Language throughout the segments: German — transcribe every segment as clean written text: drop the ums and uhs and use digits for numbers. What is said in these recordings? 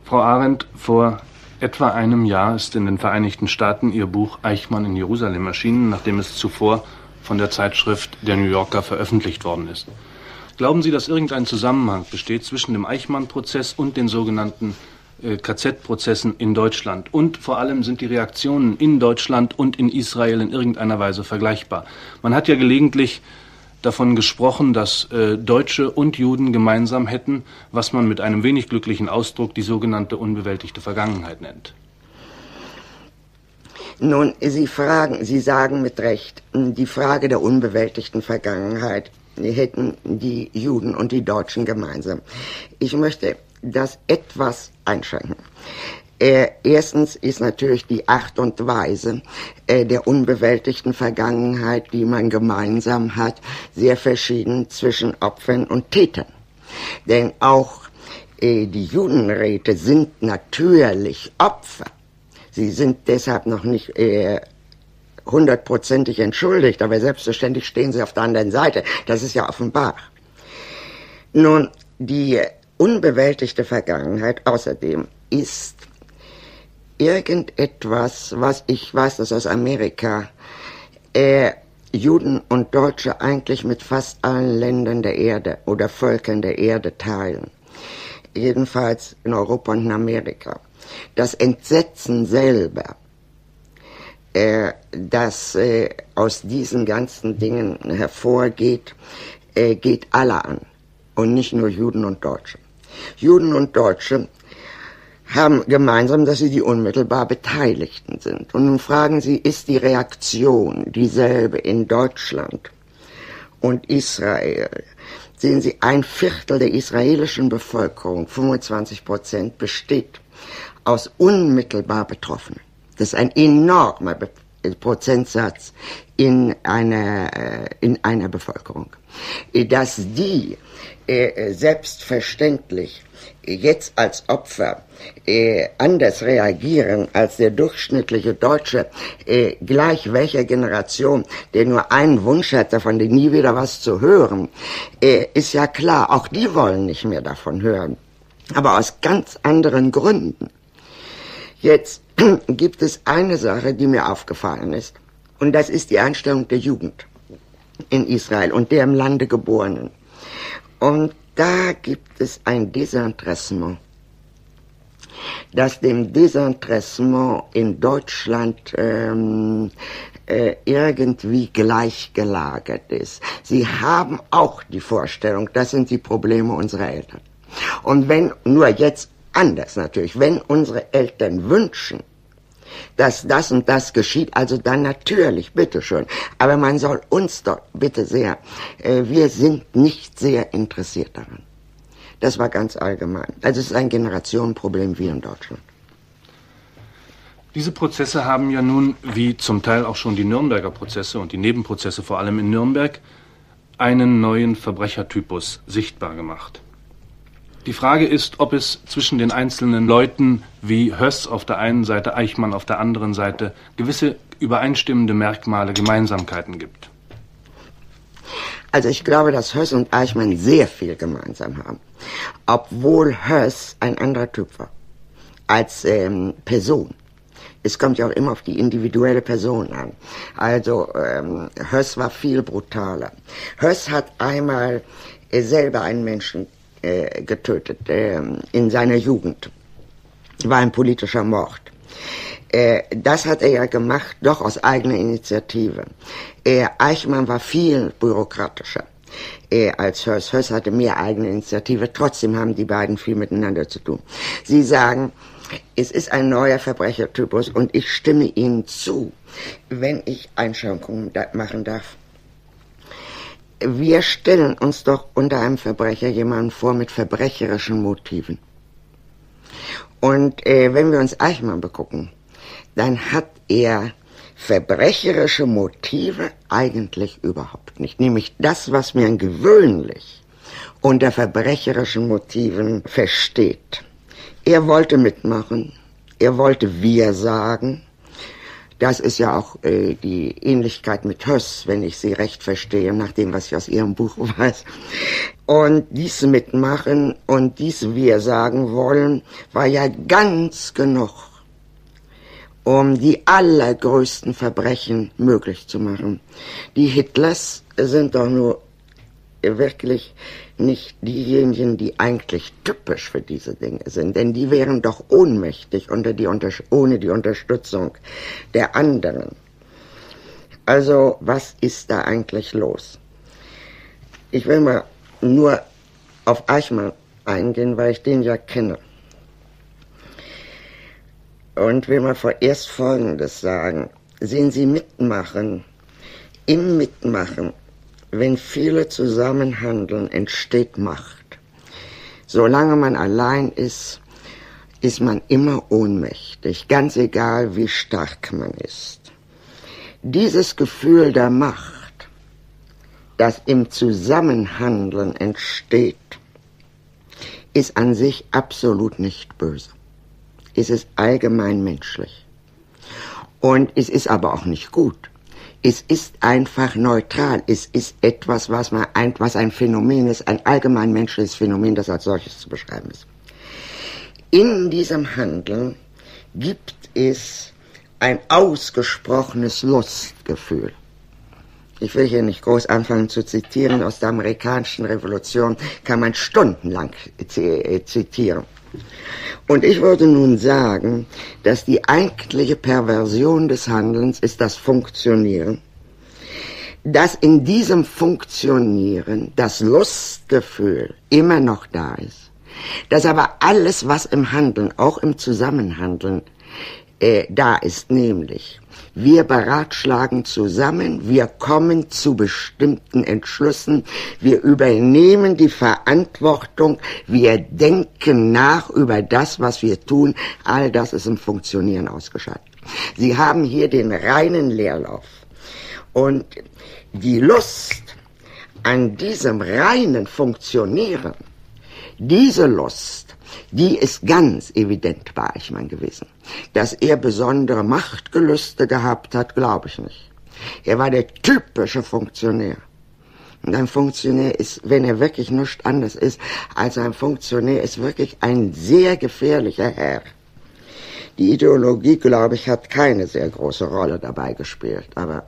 Frau Arendt, vor etwa einem Jahr ist in den Vereinigten Staaten Ihr Buch Eichmann in Jerusalem erschienen, nachdem es zuvor von der Zeitschrift Der New Yorker veröffentlicht worden ist. Glauben Sie, dass irgendein Zusammenhang besteht zwischen dem Eichmann-Prozess und den sogenannten KZ-Prozessen in Deutschland? Und vor allem sind die Reaktionen in Deutschland und in Israel in irgendeiner Weise vergleichbar? Man hat ja gelegentlich davon gesprochen, dass Deutsche und Juden gemeinsam hätten, was man mit einem wenig glücklichen Ausdruck die sogenannte unbewältigte Vergangenheit nennt. Nun, Sie sagen mit Recht, die Frage der unbewältigten Vergangenheit hätten die Juden und die Deutschen gemeinsam. Ich möchte das etwas einschränken. Erstens ist natürlich die Art und Weise der unbewältigten Vergangenheit, die man gemeinsam hat, sehr verschieden zwischen Opfern und Tätern. Denn auch die Judenräte sind natürlich Opfer. Sie sind deshalb noch nicht hundertprozentig entschuldigt, aber selbstverständlich stehen sie auf der anderen Seite. Das ist ja offenbar. Nun, die unbewältigte Vergangenheit außerdem ist irgendetwas, was ich weiß, das aus Amerika Juden und Deutsche eigentlich mit fast allen Ländern der Erde oder Völkern der Erde teilen. Jedenfalls in Europa und in Amerika. Das Entsetzen selber, das aus diesen ganzen Dingen hervorgeht, geht alle an und nicht nur Juden und Deutsche. Juden und Deutsche haben gemeinsam, dass sie die unmittelbar Beteiligten sind. Und nun fragen Sie, ist die Reaktion dieselbe in Deutschland und Israel? Sehen Sie, 1/4 der israelischen Bevölkerung, 25%, besteht aus unmittelbar Betroffenen. Das ist ein enormer Prozentsatz in einer Bevölkerung. Dass die selbstverständlich jetzt als Opfer anders reagieren als der durchschnittliche Deutsche, gleich welcher Generation, der nur einen Wunsch hat, davon nie wieder was zu hören, ist ja klar, auch die wollen nicht mehr davon hören, aber aus ganz anderen Gründen. Jetzt gibt es eine Sache, die mir aufgefallen ist, und das ist die Einstellung der Jugend in Israel und der im Lande Geborenen. Und da gibt es ein Desinteressement, das dem Desinteressement in Deutschland irgendwie gleichgelagert ist. Sie haben auch die Vorstellung, das sind die Probleme unserer Eltern. Und wenn, nur jetzt anders natürlich, wenn unsere Eltern wünschen, dass das und das geschieht, also dann natürlich, bitteschön. Aber man soll uns doch, bitte sehr, wir sind nicht sehr interessiert daran. Das war ganz allgemein. Also es ist ein Generationenproblem wie in Deutschland. Diese Prozesse haben ja nun, wie zum Teil auch schon die Nürnberger Prozesse und die Nebenprozesse vor allem in Nürnberg, einen neuen Verbrechertypus sichtbar gemacht. Die Frage ist, ob es zwischen den einzelnen Leuten wie Höss auf der einen Seite, Eichmann auf der anderen Seite gewisse übereinstimmende Merkmale, Gemeinsamkeiten gibt. Also ich glaube, dass Höss und Eichmann sehr viel gemeinsam haben. Obwohl Höss ein anderer Typ war als Person. Es kommt ja auch immer auf die individuelle Person an. Also Höss war viel brutaler. Höss hat einmal selber einen Menschen getötet in seiner Jugend. War ein politischer Mord. Das hat er ja gemacht, doch aus eigener Initiative. Eichmann war viel bürokratischer als Höss. Höss hatte mehr eigene Initiative, trotzdem haben die beiden viel miteinander zu tun. Sie sagen, es ist ein neuer Verbrechertypus und ich stimme Ihnen zu, wenn ich Einschränkungen machen darf. Wir stellen uns doch unter einem Verbrecher jemanden vor mit verbrecherischen Motiven. Und wenn wir uns Eichmann begucken, dann hat er verbrecherische Motive eigentlich überhaupt nicht. Nämlich das, was man gewöhnlich unter verbrecherischen Motiven versteht. Er wollte mitmachen, er wollte wir sagen, Das ist ja auch die Ähnlichkeit mit Höss, wenn ich sie recht verstehe, nach dem, was ich aus ihrem Buch weiß. Und dies Mitmachen und dies Wir sagen wollen, war ja ganz genug, um die allergrößten Verbrechen möglich zu machen. Die Hitlers sind doch nur wirklich nicht diejenigen, die eigentlich typisch für diese Dinge sind, denn die wären doch ohnmächtig ohne die Unterstützung der anderen. Also, was ist da eigentlich los? Ich will mal nur auf Eichmann eingehen, weil ich den ja kenne. Und will mal vorerst Folgendes sagen. Sehen Sie, Mitmachen, im Mitmachen, wenn viele zusammenhandeln, entsteht Macht. Solange man allein ist, ist man immer ohnmächtig, ganz egal, wie stark man ist. Dieses Gefühl der Macht, das im Zusammenhandeln entsteht, ist an sich absolut nicht böse. Es ist allgemein menschlich. Und es ist aber auch nicht gut. Es ist einfach neutral. Es ist etwas, was ein Phänomen ist, ein allgemein menschliches Phänomen, das als solches zu beschreiben ist. In diesem Handeln gibt es ein ausgesprochenes Lustgefühl. Ich will hier nicht groß anfangen zu zitieren. Aus der amerikanischen Revolution kann man stundenlang zitieren. Und ich würde nun sagen, dass die eigentliche Perversion des Handelns ist das Funktionieren. Dass in diesem Funktionieren das Lustgefühl immer noch da ist. Dass aber alles, was im Handeln, auch im Zusammenhandeln, da ist, nämlich wir beratschlagen zusammen, wir kommen zu bestimmten Entschlüssen, wir übernehmen die Verantwortung, wir denken nach über das, was wir tun, all das ist im Funktionieren ausgeschaltet. Sie haben hier den reinen Leerlauf und die Lust an diesem reinen Funktionieren, diese Lust, die ist ganz evident bei Eichmann gewesen. Dass er besondere Machtgelüste gehabt hat, glaube ich nicht. Er war der typische Funktionär. Und ein Funktionär ist, wenn er wirklich nichts anderes ist als ein Funktionär, ist wirklich ein sehr gefährlicher Herr. Die Ideologie, glaube ich, hat keine sehr große Rolle dabei gespielt, aber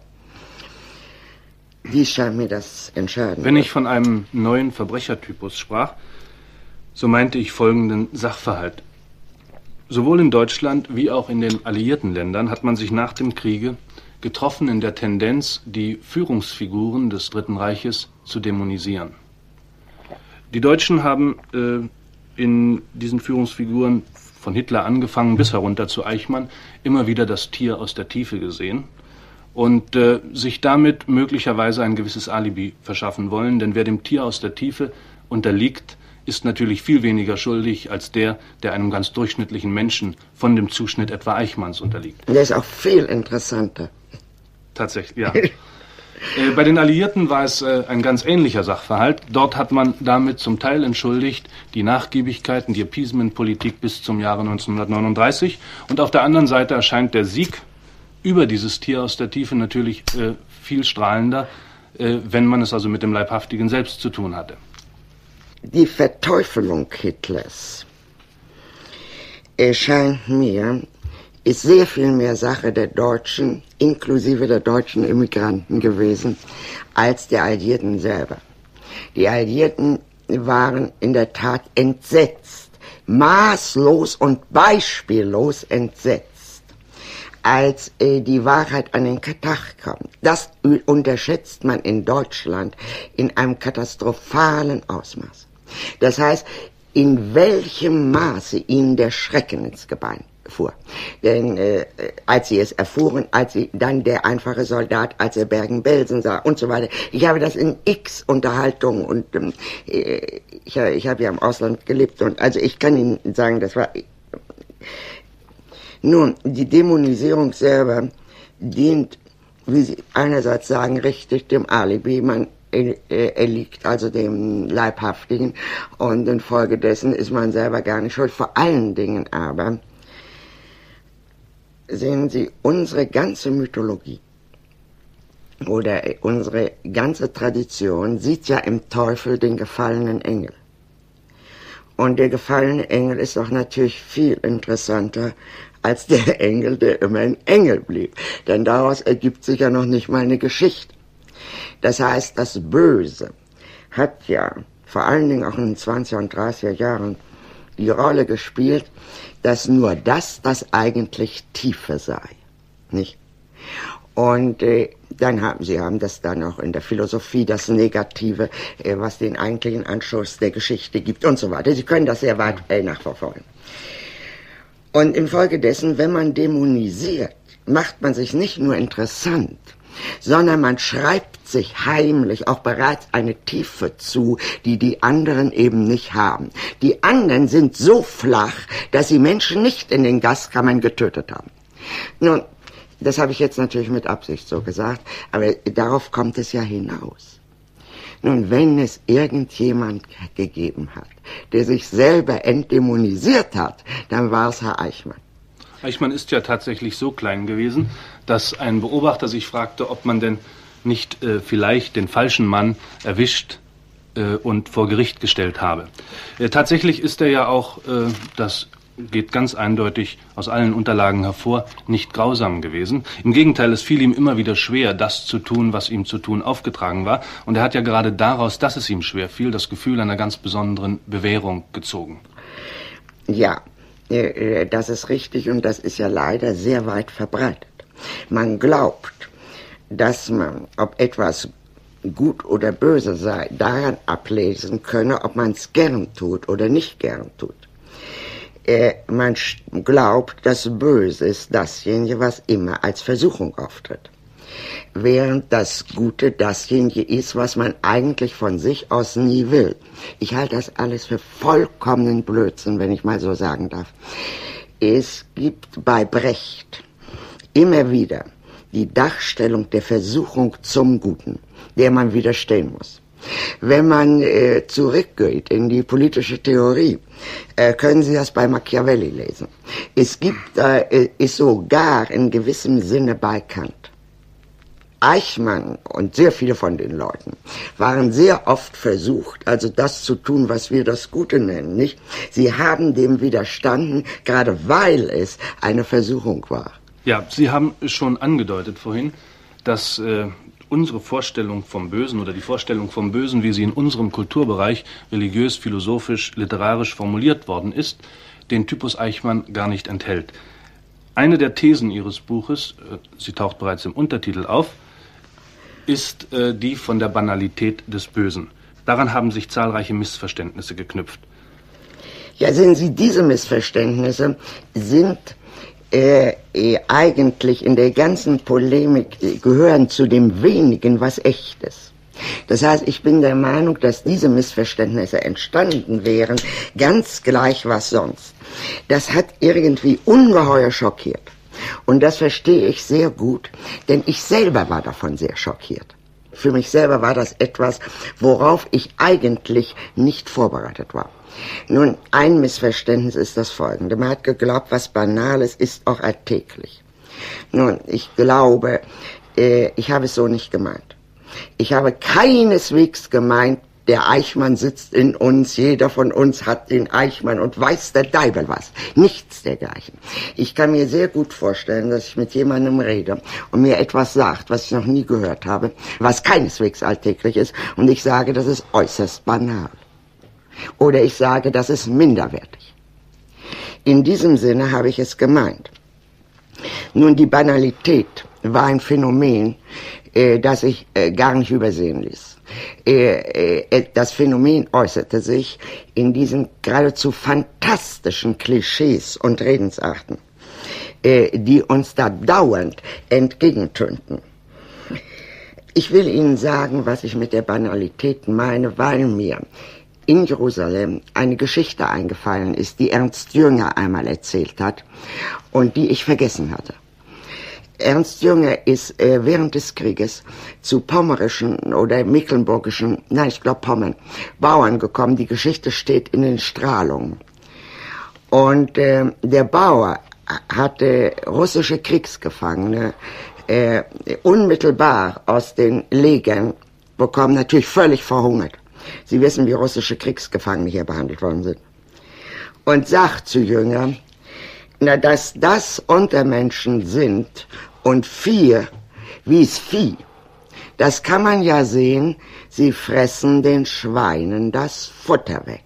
die scheint mir das Entscheidende. Wenn ich von einem neuen Verbrechertypus sprach, so meinte ich folgenden Sachverhalt. Sowohl in Deutschland wie auch in den alliierten Ländern hat man sich nach dem Kriege getroffen in der Tendenz, die Führungsfiguren des Dritten Reiches zu dämonisieren. Die Deutschen haben in diesen Führungsfiguren von Hitler angefangen bis herunter zu Eichmann immer wieder das Tier aus der Tiefe gesehen und sich damit möglicherweise ein gewisses Alibi verschaffen wollen, denn wer dem Tier aus der Tiefe unterliegt, ist natürlich viel weniger schuldig als der einem ganz durchschnittlichen Menschen von dem Zuschnitt etwa Eichmanns unterliegt. Der ist auch viel interessanter. Tatsächlich, ja. Bei den Alliierten war es ein ganz ähnlicher Sachverhalt. Dort hat man damit zum Teil entschuldigt die Nachgiebigkeiten, die Appeasement-Politik bis zum Jahre 1939. Und auf der anderen Seite erscheint der Sieg über dieses Tier aus der Tiefe natürlich viel strahlender, wenn man es also mit dem Leibhaftigen selbst zu tun hatte. Die Verteufelung Hitlers erscheint mir, ist sehr viel mehr Sache der Deutschen, inklusive der deutschen Immigranten gewesen, als der Alliierten selber. Die Alliierten waren in der Tat entsetzt, maßlos und beispiellos entsetzt, als die Wahrheit an den Tag kam. Das unterschätzt man in Deutschland in einem katastrophalen Ausmaß. Das heißt, in welchem Maße ihnen der Schrecken ins Gebein fuhr. Denn als sie es erfuhren, als sie dann der einfache Soldat, als er Bergen-Belsen sah und so weiter. Ich habe das in x Unterhaltungen und ich habe ja im Ausland gelebt und also ich kann Ihnen sagen, das war... Nun, die Dämonisierung selber dient, wie Sie einerseits sagen, richtig dem Alibi. Er liegt also dem Leibhaftigen und infolgedessen ist man selber gar nicht schuld. Vor allen Dingen aber sehen Sie, unsere ganze Mythologie oder unsere ganze Tradition sieht ja im Teufel den gefallenen Engel. Und der gefallene Engel ist doch natürlich viel interessanter als der Engel, der immer ein Engel blieb. Denn daraus ergibt sich ja noch nicht mal eine Geschichte. Das heißt, das Böse hat ja vor allen Dingen auch in den 20er und 30er Jahren die Rolle gespielt, dass nur das eigentlich Tiefe sei, nicht? Und dann haben das dann auch in der Philosophie, das Negative, was den eigentlichen Anschluss der Geschichte gibt und so weiter. Sie können das sehr weit nachverfolgen. Und infolgedessen, wenn man dämonisiert, macht man sich nicht nur interessant, sondern man schreibt sich heimlich auch bereits eine Tiefe zu, die die anderen eben nicht haben. Die anderen sind so flach, dass sie Menschen nicht in den Gaskammern getötet haben. Nun, das habe ich jetzt natürlich mit Absicht so gesagt, aber darauf kommt es ja hinaus. Nun, wenn es irgendjemand gegeben hat, der sich selber entdämonisiert hat, dann war es Herr Eichmann. Eichmann ist ja tatsächlich so klein gewesen, dass ein Beobachter sich fragte, ob man denn nicht vielleicht den falschen Mann erwischt und vor Gericht gestellt habe. Tatsächlich ist er ja auch, das geht ganz eindeutig aus allen Unterlagen hervor, nicht grausam gewesen. Im Gegenteil, es fiel ihm immer wieder schwer, das zu tun, was ihm zu tun aufgetragen war. Und er hat ja gerade daraus, dass es ihm schwer fiel, das Gefühl einer ganz besonderen Bewährung gezogen. Ja, das ist richtig und das ist ja leider sehr weit verbreitet. Man glaubt, dass man, ob etwas gut oder böse sei, daran ablesen könne, ob man es gern tut oder nicht gern tut. Man glaubt, das Böse ist dasjenige, was immer als Versuchung auftritt. Während das Gute dasjenige ist, was man eigentlich von sich aus nie will. Ich halte das alles für vollkommenen Blödsinn, wenn ich mal so sagen darf. Es gibt bei Brecht immer wieder die Darstellung der Versuchung zum Guten, der man widerstehen muss. Wenn man zurückgeht in die politische Theorie, können Sie das bei Machiavelli lesen. Es gibt, ist sogar in gewissem Sinne bei Kant. Eichmann und sehr viele von den Leuten waren sehr oft versucht, also das zu tun, was wir das Gute nennen, nicht? Sie haben dem widerstanden, gerade weil es eine Versuchung war. Ja, Sie haben schon angedeutet vorhin, dass unsere Vorstellung vom Bösen oder die Vorstellung vom Bösen, wie sie in unserem Kulturbereich religiös, philosophisch, literarisch formuliert worden ist, den Typus Eichmann gar nicht enthält. Eine der Thesen Ihres Buches, sie taucht bereits im Untertitel auf, ist die von der Banalität des Bösen. Daran haben sich zahlreiche Missverständnisse geknüpft. Ja, sehen Sie, diese Missverständnisse sind eigentlich in der ganzen Polemik gehören zu dem wenigen, was echt ist. Das heißt, ich bin der Meinung, dass diese Missverständnisse entstanden wären, ganz gleich was sonst. Das hat irgendwie ungeheuer schockiert. Und das verstehe ich sehr gut, denn ich selber war davon sehr schockiert. Für mich selber war das etwas, worauf ich eigentlich nicht vorbereitet war. Nun, ein Missverständnis ist das folgende. Man hat geglaubt, was Banales ist auch alltäglich. Nun, ich glaube, ich habe es so nicht gemeint. Ich habe keineswegs gemeint, der Eichmann sitzt in uns, jeder von uns hat den Eichmann und weiß der Deibel was. Nichts dergleichen. Ich kann mir sehr gut vorstellen, dass ich mit jemandem rede und mir etwas sagt, was ich noch nie gehört habe, was keineswegs alltäglich ist, und ich sage, das ist äußerst banal. Oder ich sage, das ist minderwertig. In diesem Sinne habe ich es gemeint. Nun, die Banalität war ein Phänomen, das ich gar nicht übersehen ließ. Das Phänomen äußerte sich in diesen geradezu fantastischen Klischees und Redensarten, die uns da dauernd entgegentönten. Ich will Ihnen sagen, was ich mit der Banalität meine, weil mir in Jerusalem eine Geschichte eingefallen ist, die Ernst Jünger einmal erzählt hat und die ich vergessen hatte. Ernst Jünger ist während des Krieges zu pommerischen oder mecklenburgischen, nein, ich glaube Pommern, Bauern gekommen. Die Geschichte steht in den Strahlungen. Und der Bauer hatte russische Kriegsgefangene unmittelbar aus den Legern bekommen, natürlich völlig verhungert. Sie wissen, wie russische Kriegsgefangene hier behandelt worden sind. Und sagt zu Jünger, na, dass das Untermenschen sind und Vieh, wie's Vieh, das kann man ja sehen, sie fressen den Schweinen das Futter weg.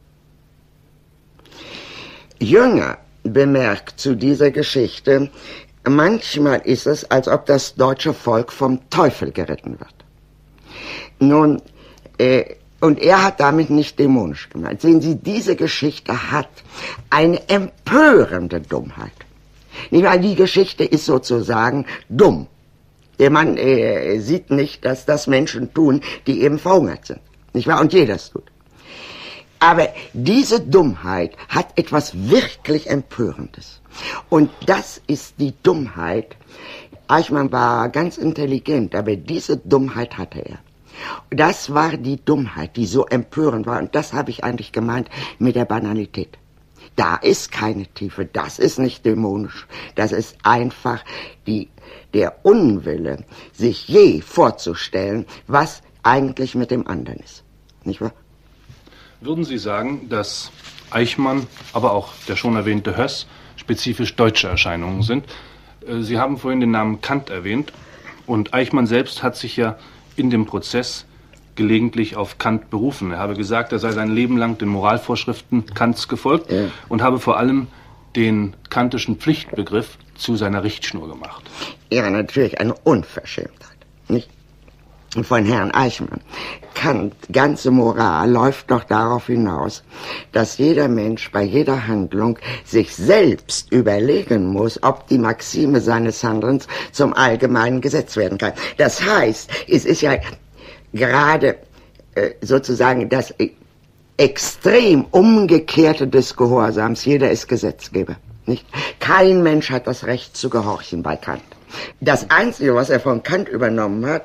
Jünger bemerkt zu dieser Geschichte, manchmal ist es, als ob das deutsche Volk vom Teufel geritten wird. Nun, und er hat damit nicht dämonisch gemeint. Sehen Sie, diese Geschichte hat eine empörende Dummheit. Nicht wahr? Die Geschichte ist sozusagen dumm. Der Mann sieht nicht, dass das Menschen tun, die eben verhungert sind. Nicht wahr? Und jeder es tut. Aber diese Dummheit hat etwas wirklich Empörendes. Und das ist die Dummheit. Eichmann war ganz intelligent, aber diese Dummheit hatte er. Das war die Dummheit, die so empörend war. Und das habe ich eigentlich gemeint mit der Banalität. Da ist keine Tiefe, das ist nicht dämonisch. Das ist einfach der Unwille, sich je vorzustellen, was eigentlich mit dem anderen ist. Nicht wahr? Würden Sie sagen, dass Eichmann, aber auch der schon erwähnte Höss spezifisch deutsche Erscheinungen sind? Sie haben vorhin den Namen Kant erwähnt und Eichmann selbst hat sich ja in dem Prozess gelegentlich auf Kant berufen. Er habe gesagt, er sei sein Leben lang den Moralvorschriften Kants gefolgt und habe vor allem den kantischen Pflichtbegriff zu seiner Richtschnur gemacht. Ja, natürlich eine Unverschämtheit, nicht? Von Herrn Eichmann. Kant, ganze Moral läuft doch darauf hinaus, dass jeder Mensch bei jeder Handlung sich selbst überlegen muss, ob die Maxime seines Handelns zum allgemeinen Gesetz werden kann. Das heißt, es ist ja gerade sozusagen das extrem Umgekehrte des Gehorsams. Jeder ist Gesetzgeber, nicht? Kein Mensch hat das Recht zu gehorchen bei Kant. Das Einzige, was er von Kant übernommen hat,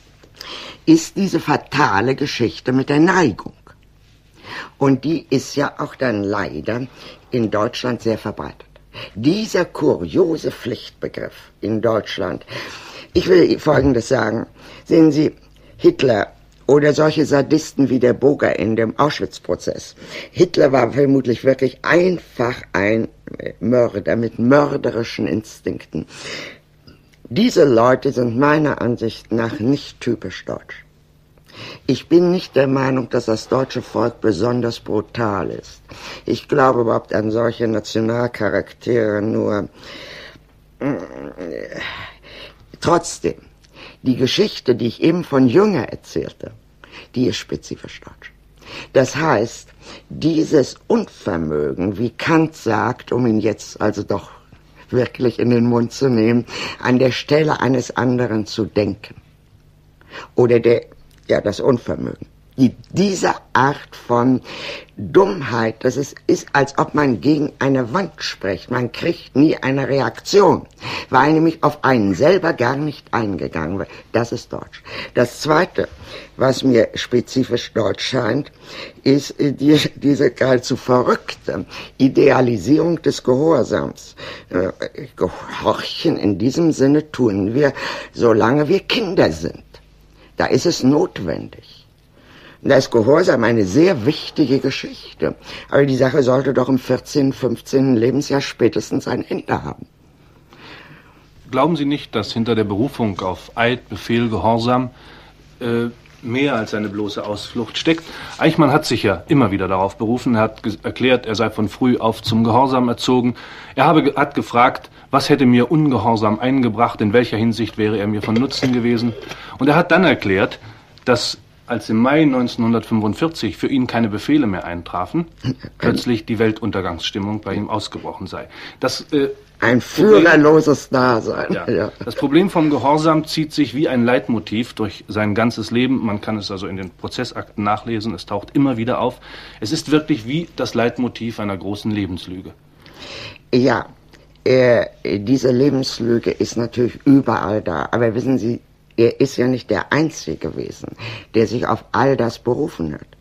ist diese fatale Geschichte mit der Neigung. Und die ist ja auch dann leider in Deutschland sehr verbreitet. Dieser kuriose Pflichtbegriff in Deutschland. Ich will Folgendes sagen. Sehen Sie, Hitler oder solche Sadisten wie der Boger in dem Auschwitz-Prozess. Hitler war vermutlich wirklich einfach ein Mörder mit mörderischen Instinkten. Diese Leute sind meiner Ansicht nach nicht typisch deutsch. Ich bin nicht der Meinung, dass das deutsche Volk besonders brutal ist. Ich glaube überhaupt an solche Nationalcharaktere nur. Trotzdem, die Geschichte, die ich eben von Jünger erzählte, die ist spezifisch deutsch. Das heißt, dieses Unvermögen, wie Kant sagt, um ihn jetzt also doch wirklich in den Mund zu nehmen, an der Stelle eines anderen zu denken. Oder das Unvermögen. Diese Art von Dummheit, das ist, als ob man gegen eine Wand spricht. Man kriegt nie eine Reaktion, weil nämlich auf einen selber gar nicht eingegangen wird. Das ist deutsch. Das Zweite, was mir spezifisch deutsch scheint, ist diese geradezu verrückte Idealisierung des Gehorsams. Gehorchen in diesem Sinne tun wir, solange wir Kinder sind. Da ist es notwendig. Da ist Gehorsam eine sehr wichtige Geschichte. Aber die Sache sollte doch im 14., 15. Lebensjahr spätestens ein Ende haben. Glauben Sie nicht, dass hinter der Berufung auf Eid, Befehl, Gehorsam mehr als eine bloße Ausflucht steckt? Eichmann hat sich ja immer wieder darauf berufen. Er hat erklärt, er sei von früh auf zum Gehorsam erzogen. Er hat gefragt, was hätte mir Ungehorsam eingebracht, in welcher Hinsicht wäre er mir von Nutzen gewesen. Und er hat dann erklärt, dass als im Mai 1945 für ihn keine Befehle mehr eintrafen, plötzlich die Weltuntergangsstimmung bei ihm ausgebrochen sei. Ein führerloses Dasein. Ja. Das Problem vom Gehorsam zieht sich wie ein Leitmotiv durch sein ganzes Leben. Man kann es also in den Prozessakten nachlesen. Es taucht immer wieder auf. Es ist wirklich wie das Leitmotiv einer großen Lebenslüge. Ja, diese Lebenslüge ist natürlich überall da. Aber wissen Sie, er ist ja nicht der Einzige gewesen, der sich auf all das berufen hat.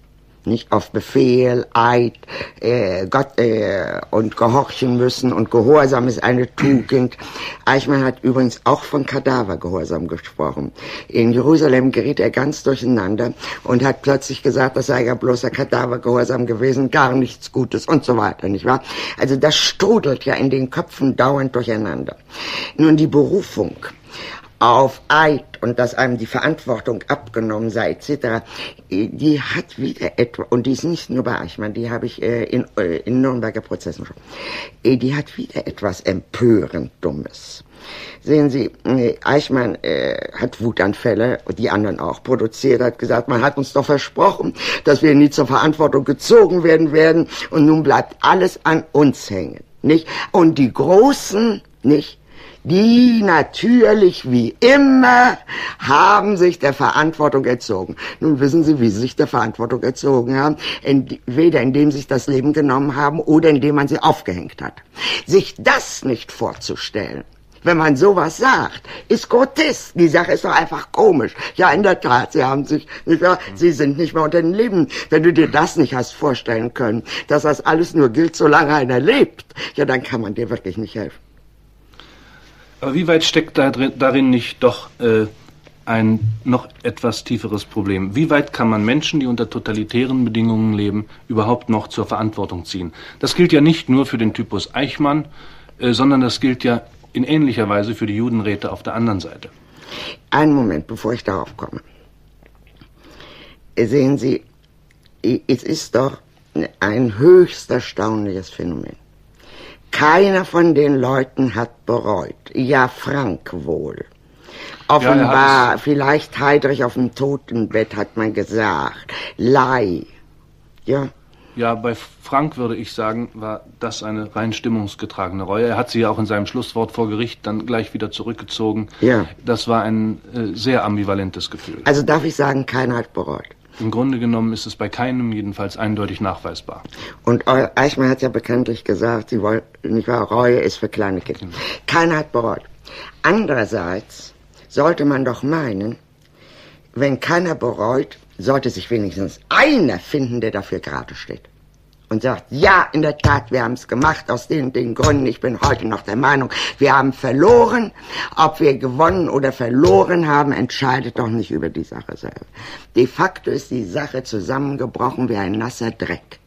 nicht auf Befehl, Eid, Gott und gehorchen müssen und Gehorsam ist eine Tugend. Eichmann hat übrigens auch von Kadavergehorsam gesprochen. In Jerusalem geriet er ganz durcheinander und hat plötzlich gesagt, das sei ja bloßer Kadavergehorsam gewesen, gar nichts Gutes und so weiter, nicht wahr? Also das strudelt ja in den Köpfen dauernd durcheinander. Nun die Berufung auf Eid und dass einem die Verantwortung abgenommen sei, etc., die hat wieder etwa, und die ist nicht nur bei Eichmann, die habe ich in Nürnberger Prozessen schon, die hat wieder etwas empörend Dummes. Sehen Sie, Eichmann hat Wutanfälle, und die anderen auch, produziert, hat gesagt, man hat uns doch versprochen, dass wir nie zur Verantwortung gezogen werden, und nun bleibt alles an uns hängen, nicht? Und die Großen, nicht? Die natürlich wie immer haben sich der Verantwortung erzogen. Nun wissen Sie, wie sie sich der Verantwortung erzogen haben. Entweder indem sie sich das Leben genommen haben oder indem man sie aufgehängt hat. Sich das nicht vorzustellen, wenn man sowas sagt, ist grotesk. Die Sache ist doch einfach komisch. Ja, in der Tat, sie sind nicht mehr unter den Leben. Wenn du dir das nicht hast vorstellen können, dass das alles nur gilt, solange einer lebt, ja, dann kann man dir wirklich nicht helfen. Aber wie weit steckt darin nicht doch ein noch etwas tieferes Problem? Wie weit kann man Menschen, die unter totalitären Bedingungen leben, überhaupt noch zur Verantwortung ziehen? Das gilt ja nicht nur für den Typus Eichmann, sondern das gilt ja in ähnlicher Weise für die Judenräte auf der anderen Seite. Einen Moment, bevor ich darauf komme. Sehen Sie, es ist doch ein höchst erstaunliches Phänomen. Keiner von den Leuten hat bereut. Ja, Frank wohl. Offenbar, ja, vielleicht Heydrich auf dem Totenbett, hat man gesagt. Lei. Ja. Ja, bei Frank würde ich sagen, war das eine rein stimmungsgetragene Reue. Er hat sie ja auch in seinem Schlusswort vor Gericht dann gleich wieder zurückgezogen. Ja. Das war ein sehr ambivalentes Gefühl. Also darf ich sagen, keiner hat bereut. Im Grunde genommen ist es bei keinem jedenfalls eindeutig nachweisbar. Und Eichmann hat ja bekanntlich gesagt, sie wollten, nicht wahr, Reue ist für kleine Kinder. Keiner hat bereut. Andererseits sollte man doch meinen, wenn keiner bereut, sollte sich wenigstens einer finden, der dafür gerade steht. Und sagt, ja, in der Tat, wir haben es gemacht, aus den Gründen, ich bin heute noch der Meinung, wir haben verloren. Ob wir gewonnen oder verloren haben, entscheidet doch nicht über die Sache selber. De facto ist die Sache zusammengebrochen wie ein nasser Dreck.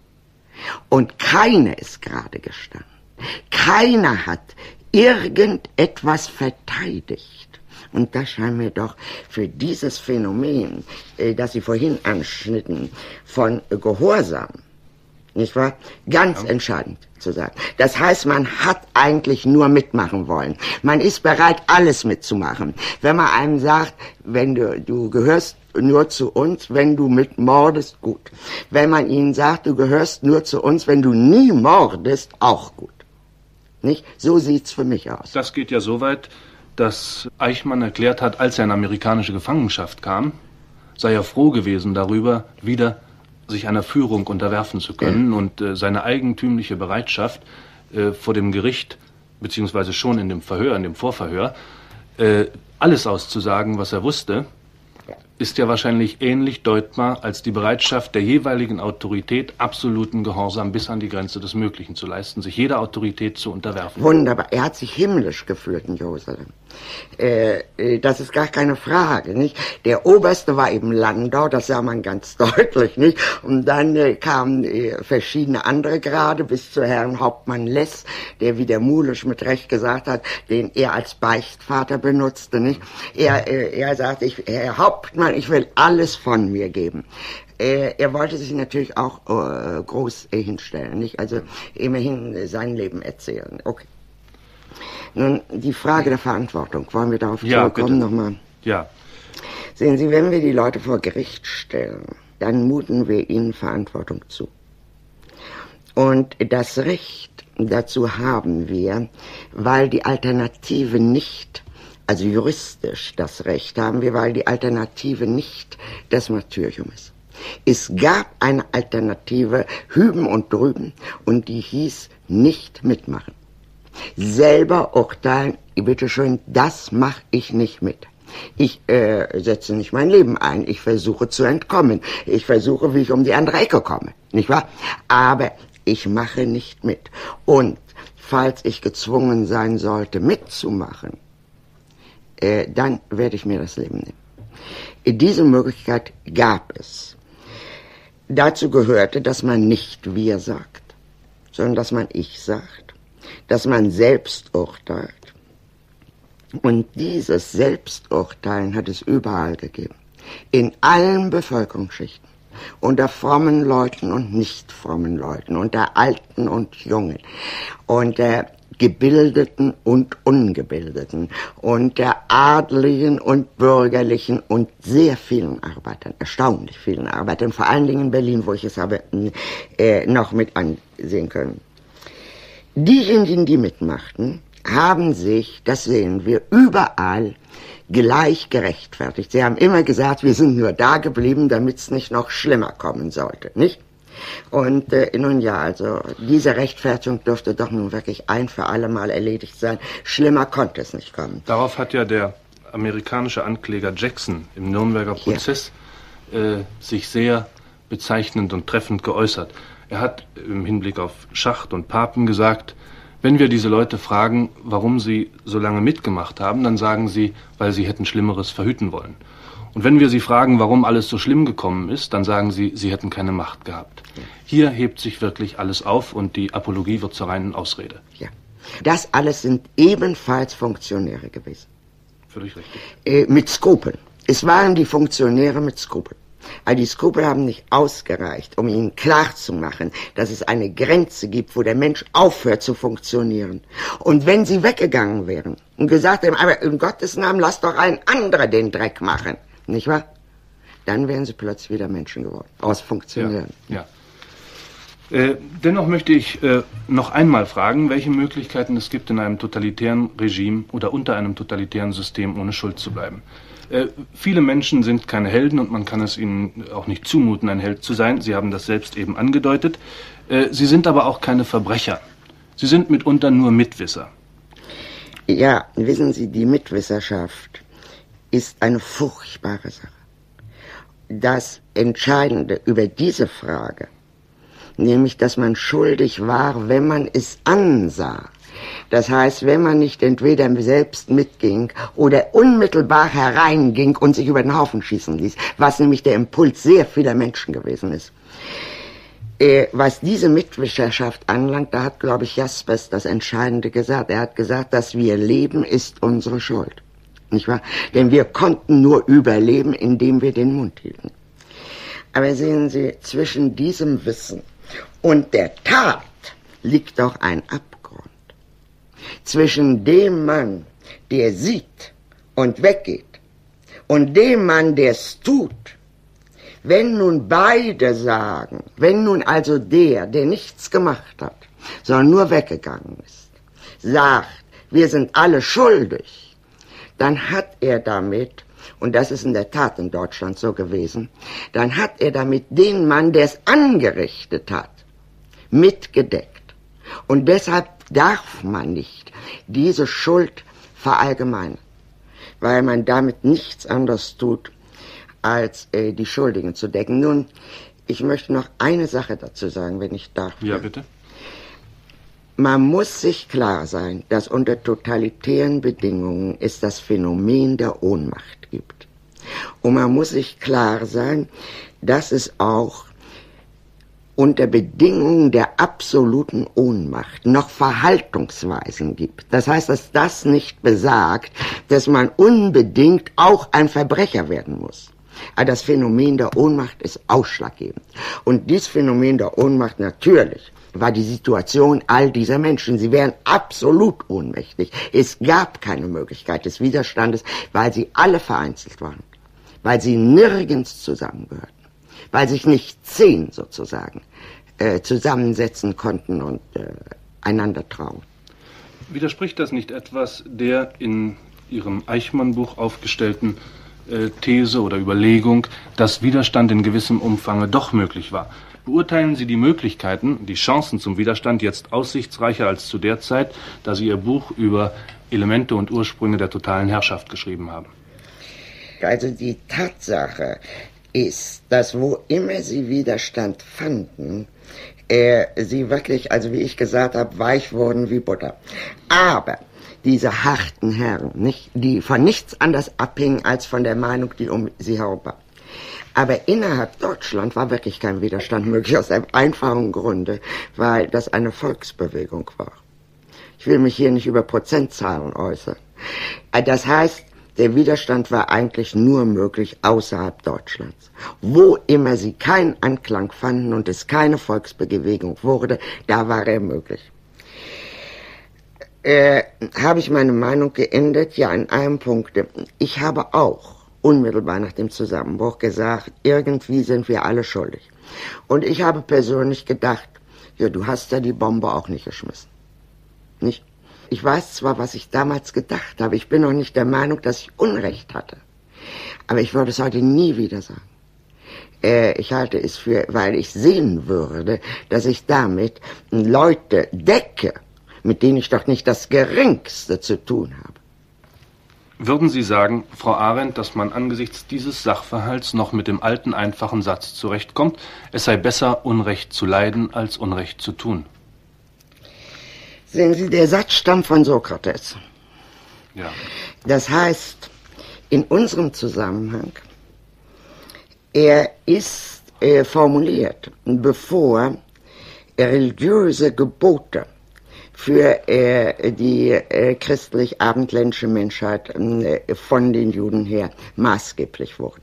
Und keiner ist gerade gestanden. Keiner hat irgendetwas verteidigt. Und das scheint mir doch für dieses Phänomen, das Sie vorhin anschnitten, von Gehorsam, nicht wahr? Ganz entscheidend zu sein. Das heißt, man hat eigentlich nur mitmachen wollen. Man ist bereit, alles mitzumachen. Wenn man einem sagt, wenn du gehörst nur zu uns, wenn du mitmordest, gut. Wenn man ihnen sagt, du gehörst nur zu uns, wenn du nie mordest, auch gut. Nicht? So sieht's für mich aus. Das geht ja so weit, dass Eichmann erklärt hat, als er in amerikanische Gefangenschaft kam, sei er froh gewesen darüber, wieder sich einer Führung unterwerfen zu können, und seine eigentümliche Bereitschaft vor dem Gericht, beziehungsweise schon in dem Verhör, in dem Vorverhör, alles auszusagen, was er wusste, ist ja wahrscheinlich ähnlich deutbar als die Bereitschaft der jeweiligen Autorität, absoluten Gehorsam bis an die Grenze des Möglichen zu leisten, sich jeder Autorität zu unterwerfen. Wunderbar. Er hat sich himmlisch gefühlt in Jerusalem. Das ist gar keine Frage, nicht? Der Oberste war eben Landau, das sah man ganz deutlich, nicht? Und dann kamen verschiedene andere Grade bis zu Herrn Hauptmann Less, der, wie der Mulisch mit Recht gesagt hat, den er als Beichtvater benutzte, nicht? Er sagte, Herr Hauptmann, ich will alles von mir geben. Er wollte sich natürlich auch groß hinstellen, nicht? Also immerhin sein Leben erzählen. Okay. Nun, die Frage der Verantwortung. Wollen wir darauf zurückkommen nochmal? Ja. Sehen Sie, wenn wir die Leute vor Gericht stellen, dann muten wir ihnen Verantwortung zu. Und das Recht dazu haben wir, weil die Alternative nicht, also juristisch das Recht haben wir, weil die Alternative nicht das Martyrium ist. Es gab eine Alternative hüben und drüben, und die hieß nicht mitmachen. Selber urteilen, bitteschön, das mache ich nicht mit. Ich setze nicht mein Leben ein. Ich versuche zu entkommen. Ich versuche, wie ich um die andere Ecke komme. Nicht wahr? Aber ich mache nicht mit. Und falls ich gezwungen sein sollte, mitzumachen, dann werde ich mir das Leben nehmen. Diese Möglichkeit gab es. Dazu gehörte, dass man nicht wir sagt, sondern dass man ich sagt, dass man selbst urteilt. Und dieses Selbsturteilen hat es überall gegeben, in allen Bevölkerungsschichten, unter frommen Leuten und nicht frommen Leuten, unter Alten und Jungen, unter Gebildeten und Ungebildeten, unter Adligen und Bürgerlichen und sehr vielen Arbeitern, erstaunlich vielen Arbeitern, vor allen Dingen in Berlin, wo ich es habe noch mit ansehen können. Diejenigen, die mitmachten, haben sich, das sehen wir, überall gleich gerechtfertigt. Sie haben immer gesagt, wir sind nur da geblieben, damit es nicht noch schlimmer kommen sollte, nicht? Und nun ja, also diese Rechtfertigung dürfte doch nun wirklich ein für alle Mal erledigt sein. Schlimmer konnte es nicht kommen. Darauf hat ja der amerikanische Ankläger Jackson im Nürnberger Prozess sich sehr bezeichnend und treffend geäußert. Er hat im Hinblick auf Schacht und Papen gesagt, wenn wir diese Leute fragen, warum sie so lange mitgemacht haben, dann sagen sie, weil sie hätten Schlimmeres verhüten wollen. Und wenn wir sie fragen, warum alles so schlimm gekommen ist, dann sagen sie, sie hätten keine Macht gehabt. Ja. Hier hebt sich wirklich alles auf und die Apologie wird zur reinen Ausrede. Ja, das alles sind ebenfalls Funktionäre gewesen. Völlig richtig. Mit Skrupeln. Es waren die Funktionäre mit Skrupeln. Aber die Skrupel haben nicht ausgereicht, um ihnen klarzumachen, dass es eine Grenze gibt, wo der Mensch aufhört zu funktionieren. Und wenn sie weggegangen wären und gesagt hätten, aber in Gottes Namen, lass doch ein anderer den Dreck machen, nicht wahr? Dann wären sie plötzlich wieder Menschen geworden, aus Funktionären. Ja. Dennoch möchte ich noch einmal fragen, welche Möglichkeiten es gibt, in einem totalitären Regime oder unter einem totalitären System ohne Schuld zu bleiben. Viele Menschen sind keine Helden und man kann es ihnen auch nicht zumuten, ein Held zu sein. Sie haben das selbst eben angedeutet. Sie sind aber auch keine Verbrecher. Sie sind mitunter nur Mitwisser. Ja, wissen Sie, die Mitwisserschaft ist eine furchtbare Sache. Das Entscheidende über diese Frage, nämlich, dass man schuldig war, wenn man es ansah. Das heißt, wenn man nicht entweder selbst mitging oder unmittelbar hereinging und sich über den Haufen schießen ließ, was nämlich der Impuls sehr vieler Menschen gewesen ist. Was diese Mitwisserschaft anlangt, da hat, glaube ich, Jaspers das Entscheidende gesagt. Er hat gesagt, dass wir leben, ist unsere Schuld. Nicht wahr? Denn wir konnten nur überleben, indem wir den Mund hielten. Aber sehen Sie, zwischen diesem Wissen und der Tat liegt doch ein Abgrund. Zwischen dem Mann, der sieht und weggeht, und dem Mann, der es tut. Wenn nun beide sagen, wenn nun also der nichts gemacht hat, sondern nur weggegangen ist, sagt, wir sind alle schuldig, dann hat er damit, und das ist in der Tat in Deutschland so gewesen, dann hat er damit den Mann, der es angerichtet hat, mitgedeckt. Und deshalb darf man nicht diese Schuld verallgemeinern, weil man damit nichts anderes tut, als die Schuldigen zu decken. Nun, ich möchte noch eine Sache dazu sagen, wenn ich darf. Ja, bitte. Man muss sich klar sein, dass unter totalitären Bedingungen es das Phänomen der Ohnmacht gibt. Und man muss sich klar sein, dass es auch unter Bedingungen der absoluten Ohnmacht noch Verhaltungsweisen gibt. Das heißt, dass das nicht besagt, dass man unbedingt auch ein Verbrecher werden muss. Aber das Phänomen der Ohnmacht ist ausschlaggebend. Und dieses Phänomen der Ohnmacht natürlich war die Situation all dieser Menschen. Sie wären absolut ohnmächtig. Es gab keine Möglichkeit des Widerstandes, weil sie alle vereinzelt waren, weil sie nirgends zusammengehörten, weil sich nicht 10 sozusagen zusammensetzen konnten und einander trauen. Widerspricht das nicht etwas der in Ihrem Eichmann-Buch aufgestellten These oder Überlegung, dass Widerstand in gewissem Umfange doch möglich war? Beurteilen Sie die Möglichkeiten, die Chancen zum Widerstand jetzt aussichtsreicher als zu der Zeit, da Sie Ihr Buch über Elemente und Ursprünge der totalen Herrschaft geschrieben haben? Also die Tatsache ist, dass wo immer sie Widerstand fanden, sie wirklich, also wie ich gesagt habe, weich wurden wie Butter. Aber diese harten Herren, nicht, die von nichts anderes abhingen als von der Meinung, die um sie herum war. Aber innerhalb Deutschland war wirklich kein Widerstand möglich, aus einem einfachen Grunde, weil das eine Volksbewegung war. Ich will mich hier nicht über Prozentzahlen äußern. Das heißt, der Widerstand war eigentlich nur möglich außerhalb Deutschlands. Wo immer sie keinen Anklang fanden und es keine Volksbewegung wurde, da war er möglich. Habe ich meine Meinung geändert? Ja, in einem Punkt. Ich habe auch unmittelbar nach dem Zusammenbruch gesagt, irgendwie sind wir alle schuldig. Und ich habe persönlich gedacht, ja, du hast ja die Bombe auch nicht geschmissen. Nicht? Ich weiß zwar, was ich damals gedacht habe, ich bin noch nicht der Meinung, dass ich Unrecht hatte. Aber ich würde es heute nie wieder sagen. Ich halte es für, weil ich sehen würde, dass ich damit Leute decke, mit denen ich doch nicht das Geringste zu tun habe. Würden Sie sagen, Frau Arendt, dass man angesichts dieses Sachverhalts noch mit dem alten, einfachen Satz zurechtkommt, es sei besser, Unrecht zu leiden, als Unrecht zu tun? Sehen Sie, der Satz stammt von Sokrates. Ja. Das heißt, in unserem Zusammenhang, er ist formuliert, bevor religiöse Gebote für die christlich-abendländische Menschheit von den Juden her maßgeblich wurde.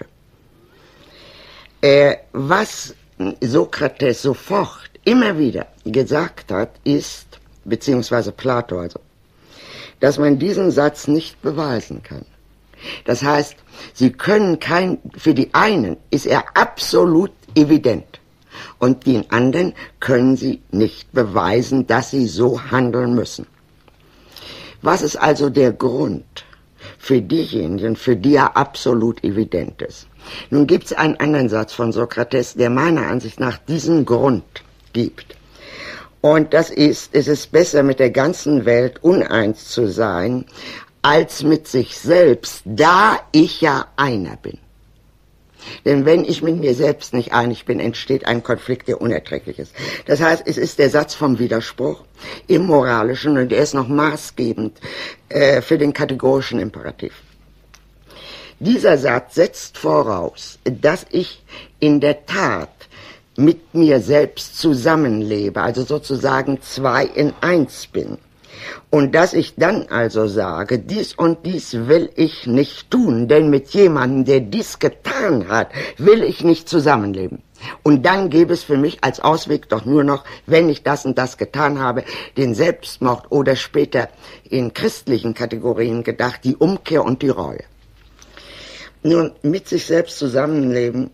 Was Sokrates sofort immer wieder gesagt hat, ist, beziehungsweise Plato also, dass man diesen Satz nicht beweisen kann. Das heißt, sie können für die einen ist er absolut evident und den anderen können sie nicht beweisen, dass sie so handeln müssen. Was ist also der Grund für diejenigen, für die er absolut evident ist? Nun gibt es einen anderen Satz von Sokrates, der meiner Ansicht nach diesen Grund gibt. Und das ist, es ist besser mit der ganzen Welt uneins zu sein, als mit sich selbst, da ich ja einer bin. Denn wenn ich mit mir selbst nicht einig bin, entsteht ein Konflikt, der unerträglich ist. Das heißt, es ist der Satz vom Widerspruch im Moralischen und er ist noch maßgebend für den kategorischen Imperativ. Dieser Satz setzt voraus, dass ich in der Tat mit mir selbst zusammenlebe, also sozusagen 2 in 1 bin. Und dass ich dann also sage, dies und dies will ich nicht tun, denn mit jemandem, der dies getan hat, will ich nicht zusammenleben. Und dann gäbe es für mich als Ausweg doch nur noch, wenn ich das und das getan habe, den Selbstmord oder später in christlichen Kategorien gedacht, die Umkehr und die Reue. Nun, mit sich selbst zusammenleben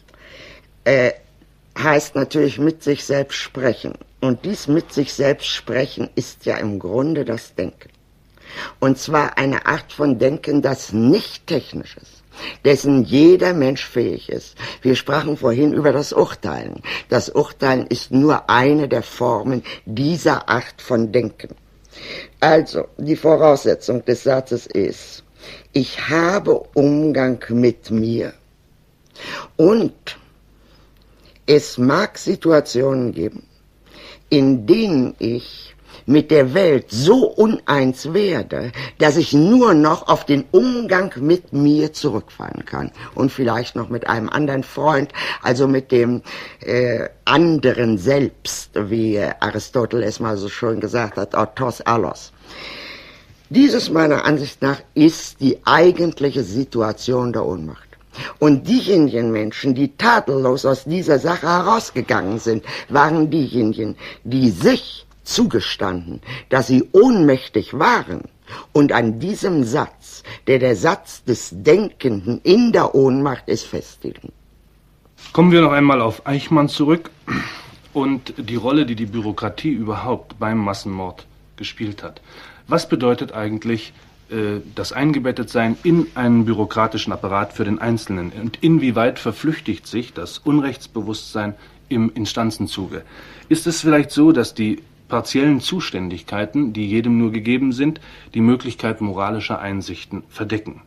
heißt natürlich mit sich selbst sprechen. Und dies mit sich selbst sprechen ist ja im Grunde das Denken. Und zwar eine Art von Denken, das nicht technisch ist, dessen jeder Mensch fähig ist. Wir sprachen vorhin über das Urteilen. Das Urteilen ist nur eine der Formen dieser Art von Denken. Also, die Voraussetzung des Satzes ist, ich habe Umgang mit mir und es mag Situationen geben, in denen ich mit der Welt so uneins werde, dass ich nur noch auf den Umgang mit mir zurückfallen kann. Und vielleicht noch mit einem anderen Freund, also mit dem anderen Selbst, wie Aristoteles mal so schön gesagt hat, autos allos. Dieses meiner Ansicht nach ist die eigentliche Situation der Ohnmacht. Und diejenigen Menschen, die tadellos aus dieser Sache herausgegangen sind, waren diejenigen, die sich zugestanden, dass sie ohnmächtig waren und an diesem Satz, der Satz des Denkenden in der Ohnmacht ist, festhielten. Kommen wir noch einmal auf Eichmann zurück und die Rolle, die die Bürokratie überhaupt beim Massenmord gespielt hat. Was bedeutet eigentlich das Eingebettetsein in einen bürokratischen Apparat für den Einzelnen? Und inwieweit verflüchtigt sich das Unrechtsbewusstsein im Instanzenzuge? Ist es vielleicht so, dass die partiellen Zuständigkeiten, die jedem nur gegeben sind, die Möglichkeit moralischer Einsichten verdecken?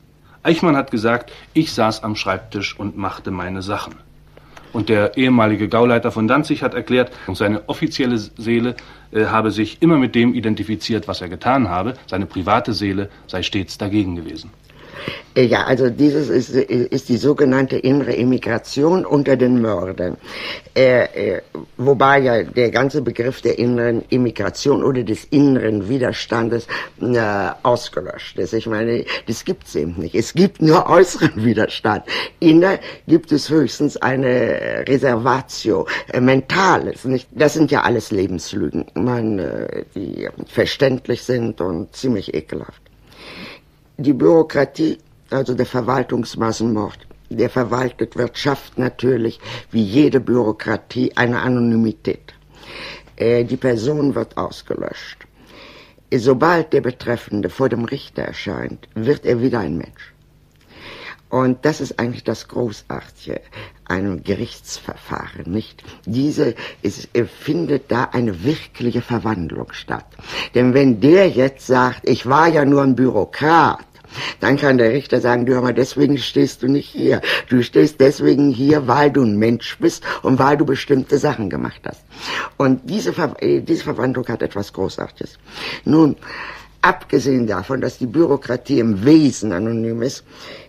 Eichmann hat gesagt, ich saß am Schreibtisch und machte meine Sachen. Und der ehemalige Gauleiter von Danzig hat erklärt, seine offizielle Seele habe sich immer mit dem identifiziert, was er getan habe. Seine private Seele sei stets dagegen gewesen. Ja, also dieses ist die sogenannte innere Immigration unter den Mördern. Wobei ja der ganze Begriff der inneren Immigration oder des inneren Widerstandes ausgelöscht ist. Ich meine, das gibt's eben nicht. Es gibt nur äußeren Widerstand. Inner gibt es höchstens eine Reservatio, Mentales. Nicht? Das sind ja alles Lebenslügen, die verständlich sind und ziemlich ekelhaft. Die Bürokratie, also der Verwaltungsmassenmord, der verwaltet wird, schafft natürlich, wie jede Bürokratie, eine Anonymität. Die Person wird ausgelöscht. Sobald der Betreffende vor dem Richter erscheint, wird er wieder ein Mensch. Und das ist eigentlich das Großartige, einem Gerichtsverfahren, nicht? Findet da eine wirkliche Verwandlung statt. Denn wenn der jetzt sagt, ich war ja nur ein Bürokrat, dann kann der Richter sagen, du hör mal, deswegen stehst du nicht hier. Du stehst deswegen hier, weil du ein Mensch bist und weil du bestimmte Sachen gemacht hast. Und diese Verwandlung hat etwas Großartiges. Nun, abgesehen davon, dass die Bürokratie im Wesen anonym ist,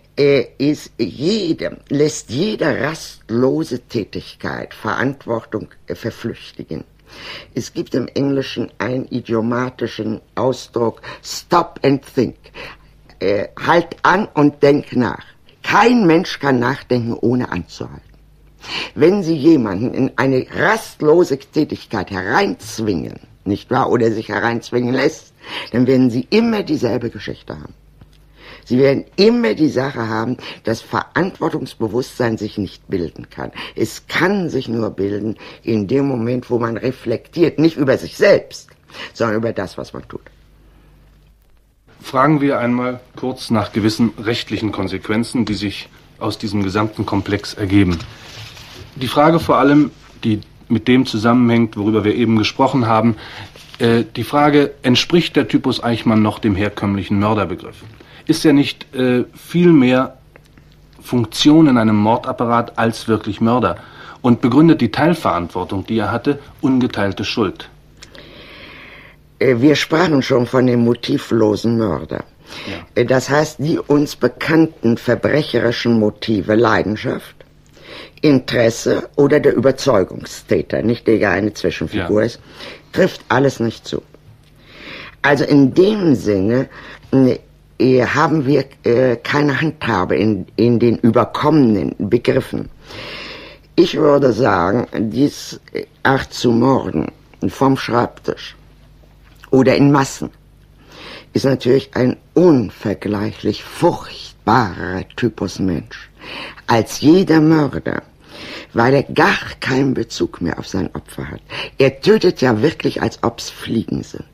lässt jede rastlose Tätigkeit Verantwortung verflüchtigen. Es gibt im Englischen einen idiomatischen Ausdruck, stop and think. Halt an und denk nach. Kein Mensch kann nachdenken, ohne anzuhalten. Wenn Sie jemanden in eine rastlose Tätigkeit hereinzwingen, nicht wahr, oder sich hereinzwingen lässt, dann werden Sie immer dieselbe Geschichte haben. Sie werden immer die Sache haben, dass Verantwortungsbewusstsein sich nicht bilden kann. Es kann sich nur bilden in dem Moment, wo man reflektiert, nicht über sich selbst, sondern über das, was man tut. Fragen wir einmal kurz nach gewissen rechtlichen Konsequenzen, die sich aus diesem gesamten Komplex ergeben. Die Frage vor allem, die mit dem zusammenhängt, worüber wir eben gesprochen haben, die Frage, entspricht der Typus Eichmann noch dem herkömmlichen Mörderbegriff? Ist er nicht viel mehr Funktion in einem Mordapparat als wirklich Mörder? Und begründet die Teilverantwortung, die er hatte, ungeteilte Schuld? Wir sprachen schon von dem motivlosen Mörder. Ja. Das heißt, die uns bekannten verbrecherischen Motive, Leidenschaft, Interesse oder der Überzeugungstäter, nicht der ja eine Zwischenfigur ist, trifft alles nicht zu. Also in dem Sinne haben wir keine Handhabe in den überkommenen Begriffen. Ich würde sagen, diese Art zu morden vom Schreibtisch oder in Massen ist natürlich ein unvergleichlich furchtbarer Typus Mensch als jeder Mörder, weil er gar keinen Bezug mehr auf sein Opfer hat. Er tötet ja wirklich, als ob es Fliegen sind.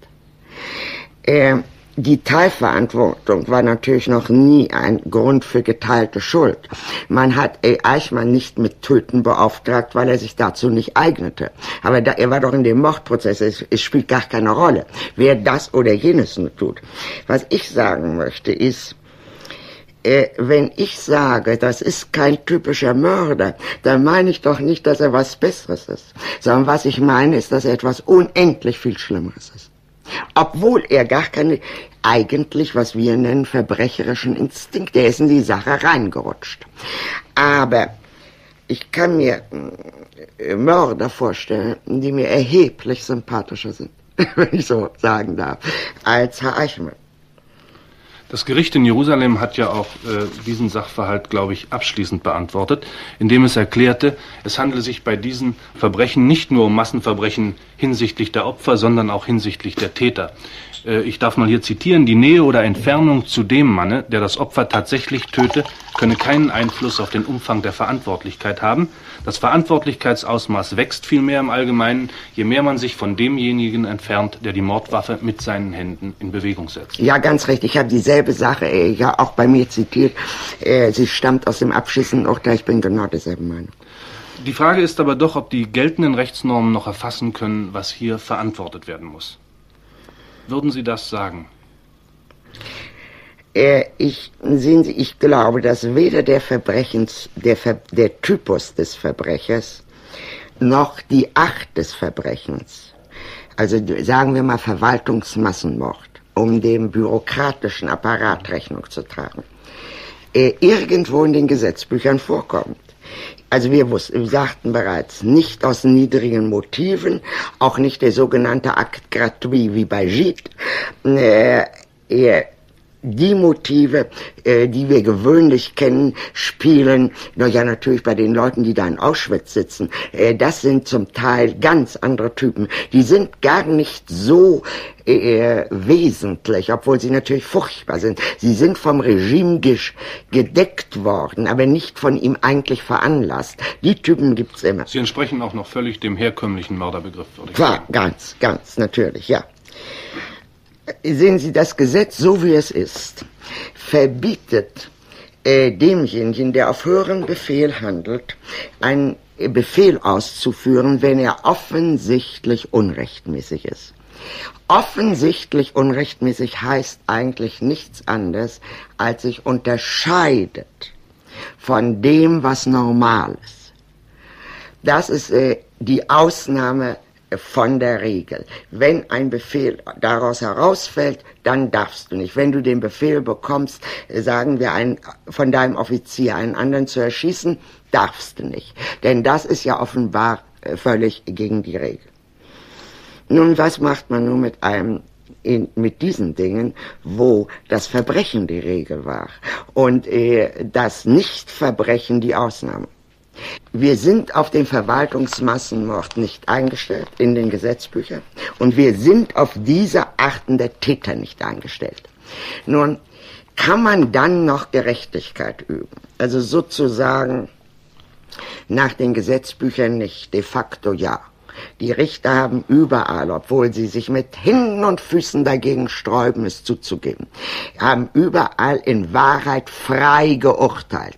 Die Teilverantwortung war natürlich noch nie ein Grund für geteilte Schuld. Man hat Eichmann nicht mit Töten beauftragt, weil er sich dazu nicht eignete. Aber er war doch in dem Mordprozess, es spielt gar keine Rolle, wer das oder jenes nur tut. Was ich sagen möchte ist, wenn ich sage, das ist kein typischer Mörder, dann meine ich doch nicht, dass er was Besseres ist, sondern was ich meine ist, dass er etwas unendlich viel Schlimmeres ist. Obwohl er gar keine, eigentlich, was wir nennen, verbrecherischen Instinkt, der ist in die Sache reingerutscht. Aber ich kann mir Mörder vorstellen, die mir erheblich sympathischer sind, wenn ich so sagen darf, als Herr Eichmann. Das Gericht in Jerusalem hat ja auch diesen Sachverhalt, glaube ich, abschließend beantwortet, indem es erklärte, es handele sich bei diesen Verbrechen nicht nur um Massenverbrechen hinsichtlich der Opfer, sondern auch hinsichtlich der Täter. Ich darf mal hier zitieren, die Nähe oder Entfernung zu dem Manne, der das Opfer tatsächlich töte, könne keinen Einfluss auf den Umfang der Verantwortlichkeit haben. Das Verantwortlichkeitsausmaß wächst vielmehr im Allgemeinen, je mehr man sich von demjenigen entfernt, der die Mordwaffe mit seinen Händen in Bewegung setzt. Ja, ganz recht. Ich habe dieselbe Sache ja auch bei mir zitiert. Sie stammt aus dem abschließenden Urteil. Ich bin genau derselben Meinung. Die Frage ist aber doch, ob die geltenden Rechtsnormen noch erfassen können, was hier verantwortet werden muss. Würden Sie das sagen? Sehen Sie, ich glaube, dass weder der Typus des Verbrechers noch die Art des Verbrechens, also sagen wir mal Verwaltungsmassenmord, um dem bürokratischen Apparat Rechnung zu tragen, irgendwo in den Gesetzbüchern vorkommt. Also wir sagten bereits, nicht aus niedrigen Motiven, auch nicht der sogenannte Acte gratuit wie bei Gide. Die Motive, die wir gewöhnlich kennen, spielen, ja natürlich bei den Leuten, die da in Auschwitz sitzen, das sind zum Teil ganz andere Typen. Die sind gar nicht so wesentlich, obwohl sie natürlich furchtbar sind. Sie sind vom Regime gedeckt worden, aber nicht von ihm eigentlich veranlasst. Die Typen gibt's immer. Sie entsprechen auch noch völlig dem herkömmlichen Mörderbegriff, würde ich sagen. Klar, ganz, natürlich, ja. Sehen Sie, das Gesetz, so wie es ist, verbietet demjenigen, der auf höheren Befehl handelt, einen Befehl auszuführen, wenn er offensichtlich unrechtmäßig ist. Offensichtlich unrechtmäßig heißt eigentlich nichts anderes, als sich unterscheidet von dem, was normal ist. Das ist die Ausnahme von der Regel. Wenn ein Befehl daraus herausfällt, dann darfst du nicht. Wenn du den Befehl bekommst, sagen wir, von deinem Offizier einen anderen zu erschießen, darfst du nicht. Denn das ist ja offenbar völlig gegen die Regel. Nun, was macht man nun mit diesen Dingen, wo das Verbrechen die Regel war und das Nichtverbrechen die Ausnahme? Wir sind auf den Verwaltungsmassenmord nicht eingestellt in den Gesetzbüchern und wir sind auf diese Arten der Täter nicht eingestellt. Nun, kann man dann noch Gerechtigkeit üben? Also sozusagen nach den Gesetzbüchern nicht, de facto ja. Die Richter haben überall, obwohl sie sich mit Händen und Füßen dagegen sträuben, es zuzugeben, haben überall in Wahrheit frei geurteilt.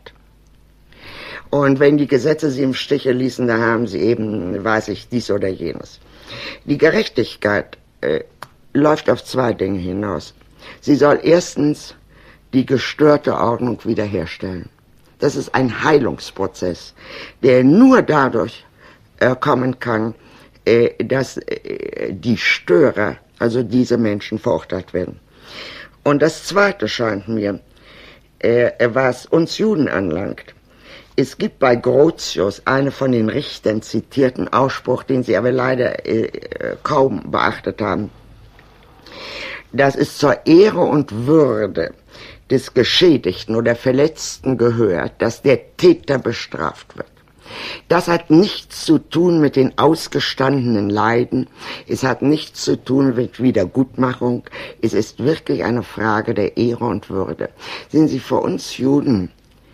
Und wenn die Gesetze sie im Stiche ließen, da haben sie eben, weiß ich, dies oder jenes. Die Gerechtigkeit läuft auf zwei Dinge hinaus. Sie soll erstens die gestörte Ordnung wiederherstellen. Das ist ein Heilungsprozess, der nur dadurch kommen kann, dass die Störer, also diese Menschen, verurteilt werden. Und das Zweite scheint mir, was uns Juden anlangt, es gibt bei Grotius einen von den Richtern zitierten Ausspruch, den sie aber leider kaum beachtet haben. Dass es zur Ehre und Würde des Geschädigten oder Verletzten gehört, dass der Täter bestraft wird. Das hat nichts zu tun mit den ausgestandenen Leiden, es hat nichts zu tun mit Wiedergutmachung, es ist wirklich eine Frage der Ehre und Würde. Sehen Sie, für uns Juden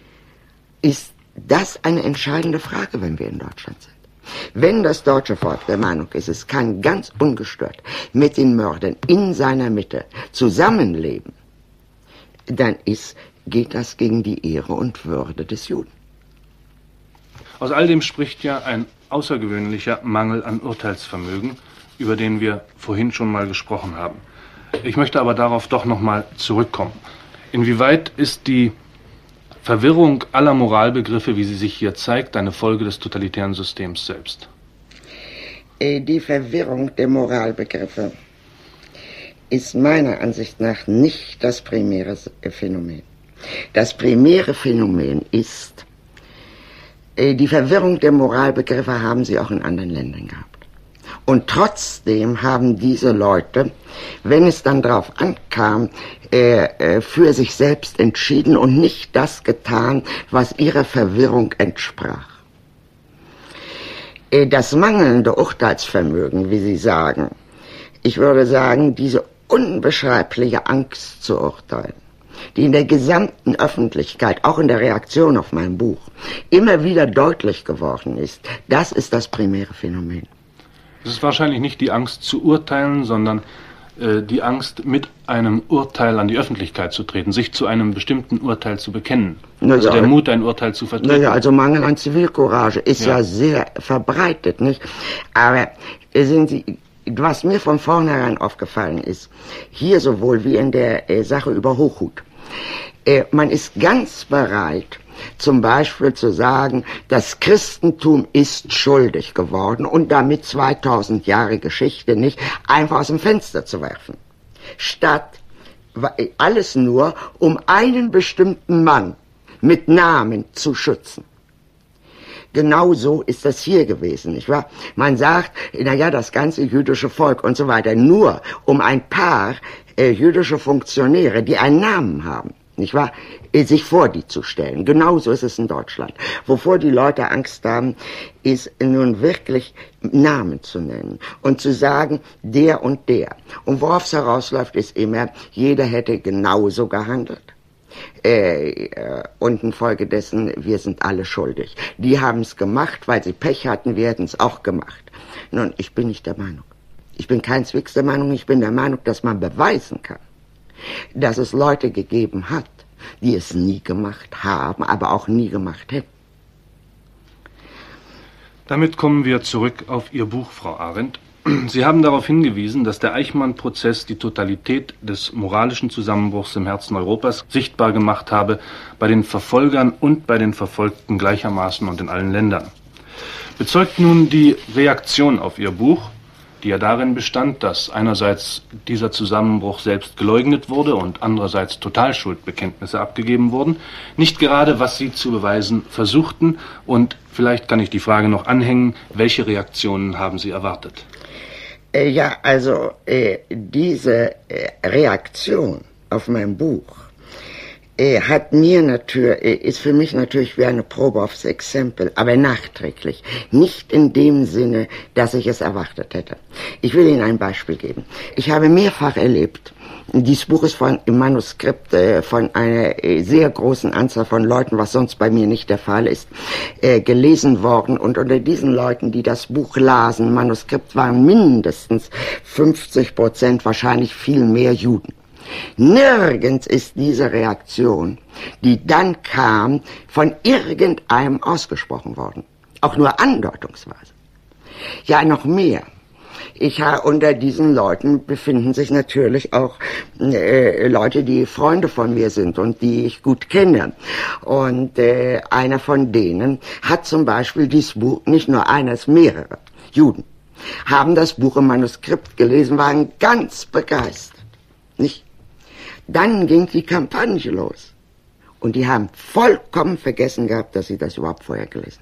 ist das eine entscheidende Frage, wenn wir in Deutschland sind. Wenn das deutsche Volk der Meinung ist, es kann ganz ungestört mit den Mördern in seiner Mitte zusammenleben, dann geht das gegen die Ehre und Würde des Juden. Aus all dem spricht ja ein außergewöhnlicher Mangel an Urteilsvermögen, über den wir vorhin schon mal gesprochen haben. Ich möchte aber darauf doch noch mal zurückkommen. Inwieweit ist die Verwirrung aller Moralbegriffe, wie sie sich hier zeigt, eine Folge des totalitären Systems selbst? Die Verwirrung der Moralbegriffe ist meiner Ansicht nach nicht das primäre Phänomen. Das primäre Phänomen ist, die Verwirrung der Moralbegriffe haben sie auch in anderen Ländern gehabt. Und trotzdem haben diese Leute, wenn es dann drauf ankam, für sich selbst entschieden und nicht das getan, was ihrer Verwirrung entsprach. Das mangelnde Urteilsvermögen, wie Sie sagen, ich würde sagen, diese unbeschreibliche Angst zu urteilen, die in der gesamten Öffentlichkeit, auch in der Reaktion auf mein Buch, immer wieder deutlich geworden ist, das ist das primäre Phänomen. Es ist wahrscheinlich nicht die Angst zu urteilen, sondern die Angst, mit einem Urteil an die Öffentlichkeit zu treten, sich zu einem bestimmten Urteil zu bekennen. Also der Mut, ein Urteil zu vertreten. Naja, also Mangel an Zivilcourage ist ja sehr verbreitet, nicht? Aber sehen Sie, was mir von vornherein aufgefallen ist, hier sowohl wie in der Sache über Hochhut, Man ist ganz bereit, zum Beispiel zu sagen, das Christentum ist schuldig geworden und damit 2000 Jahre Geschichte nicht einfach aus dem Fenster zu werfen. Statt alles nur, um einen bestimmten Mann mit Namen zu schützen. Genauso ist das hier gewesen, nicht wahr? Man sagt, naja, das ganze jüdische Volk und so weiter, nur um ein paar jüdische Funktionäre, die einen Namen haben, nicht wahr, sich vor die zu stellen. Genauso ist es in Deutschland. Wovor die Leute Angst haben, ist nun wirklich Namen zu nennen und zu sagen, der und der. Und worauf es herausläuft, ist immer, jeder hätte genauso gehandelt. Und infolgedessen, wir sind alle schuldig. Die haben es gemacht, weil sie Pech hatten, wir hätten es auch gemacht. Nun, ich bin nicht der Meinung. Ich bin keineswegs der Meinung, ich bin der Meinung, dass man beweisen kann, dass es Leute gegeben hat, die es nie gemacht haben, aber auch nie gemacht hätten. Damit kommen wir zurück auf Ihr Buch, Frau Arendt. Sie haben darauf hingewiesen, dass der Eichmann-Prozess die Totalität des moralischen Zusammenbruchs im Herzen Europas sichtbar gemacht habe, bei den Verfolgern und bei den Verfolgten gleichermaßen und in allen Ländern. Bezeugt nun die Reaktion auf Ihr Buch, die ja darin bestand, dass einerseits dieser Zusammenbruch selbst geleugnet wurde und andererseits Totalschuldbekenntnisse abgegeben wurden, nicht gerade, was Sie zu beweisen versuchten, und vielleicht kann ich die Frage noch anhängen, welche Reaktionen haben Sie erwartet? Ja, also diese Reaktion auf mein Buch ist für mich natürlich wie eine Probe aufs Exempel, aber nachträglich. Nicht in dem Sinne, dass ich es erwartet hätte. Ich will Ihnen ein Beispiel geben. Ich habe mehrfach erlebt, dieses Buch ist im Manuskript von einer sehr großen Anzahl von Leuten, was sonst bei mir nicht der Fall ist, gelesen worden. Und unter diesen Leuten, die das Buch lasen, Manuskript, waren mindestens 50%, wahrscheinlich viel mehr Juden. Nirgends ist diese Reaktion, die dann kam, von irgendeinem ausgesprochen worden. Auch nur andeutungsweise. Ja, noch mehr. Unter diesen Leuten befinden sich natürlich auch Leute, die Freunde von mir sind und die ich gut kenne. Und einer von denen hat zum Beispiel dieses Buch, nicht nur einer, es mehrere Juden, haben das Buch im Manuskript gelesen, waren ganz begeistert. Nicht? Dann ging die Kampagne los. Und die haben vollkommen vergessen gehabt, dass sie das überhaupt vorher gelesen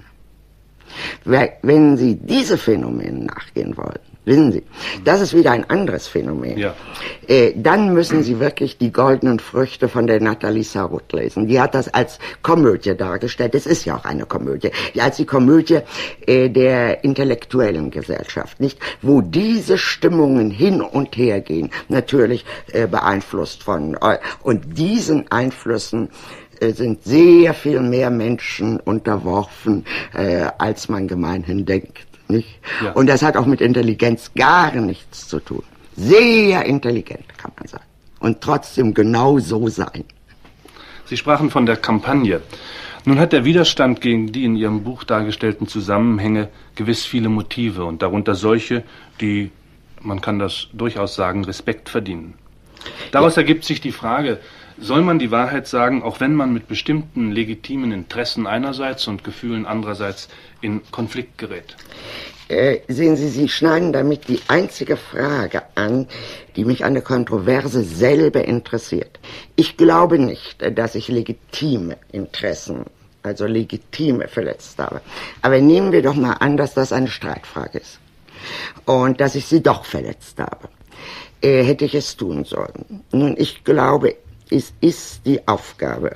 haben. Wenn Sie diese Phänomene nachgehen wollen, wissen Sie, das ist wieder ein anderes Phänomen. Ja. Dann müssen Sie wirklich die goldenen Früchte von der Nathalie Sarraute lesen. Die hat das als Komödie dargestellt. Es ist ja auch eine Komödie. Als die Komödie der intellektuellen Gesellschaft, nicht? Wo diese Stimmungen hin und her gehen, natürlich beeinflusst und diesen Einflüssen sind sehr viel mehr Menschen unterworfen, als man gemeinhin denkt. Nicht? Ja. Und das hat auch mit Intelligenz gar nichts zu tun. Sehr intelligent, kann man sagen. Und trotzdem genau so sein. Sie sprachen von der Kampagne. Nun hat der Widerstand gegen die in Ihrem Buch dargestellten Zusammenhänge gewiss viele Motive und darunter solche, die, man kann das durchaus sagen, Respekt verdienen. Daraus ergibt sich die Frage, soll man die Wahrheit sagen, auch wenn man mit bestimmten legitimen Interessen einerseits und Gefühlen andererseits in Konflikt gerät? Sehen Sie, Sie schneiden damit die einzige Frage an, die mich an der Kontroverse selber interessiert. Ich glaube nicht, dass ich legitime Interessen, also legitime verletzt habe. Aber nehmen wir doch mal an, dass das eine Streitfrage ist und dass ich sie doch verletzt habe. Hätte ich es tun sollen? Nun, ich glaube, es ist die Aufgabe,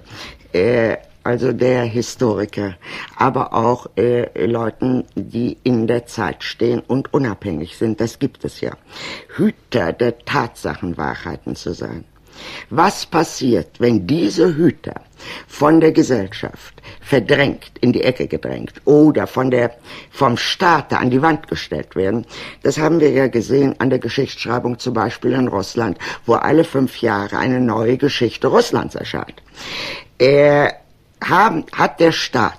also der Historiker, aber auch Leuten, die in der Zeit stehen und unabhängig sind, das gibt es ja, Hüter der Tatsachenwahrheiten zu sein. Was passiert, wenn diese Hüter von der Gesellschaft verdrängt, in die Ecke gedrängt oder vom Staate an die Wand gestellt werden? Das haben wir ja gesehen an der Geschichtsschreibung zum Beispiel in Russland, wo alle 5 Jahre eine neue Geschichte Russlands erscheint. Hat der Staat